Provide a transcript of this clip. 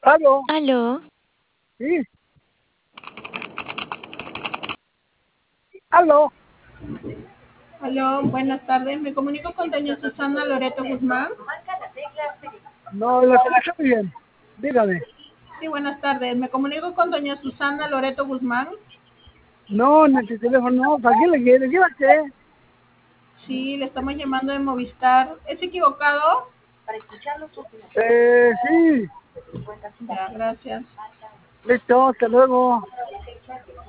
¿Aló? Aló, Sí. ¿Aló? Aló, buenas tardes. Me comunico con doña Susana Loreto Guzmán. No, la escucho muy bien. Dígame. Sí, buenas tardes. Me comunico con doña Susana Loreto Guzmán. No, en este teléfono no. ¿Para qué le quiere? ¿Qué va a hacer? Sí, le estamos llamando de Movistar. ¿Es equivocado? Sí. Ya, gracias. Listo, hasta luego.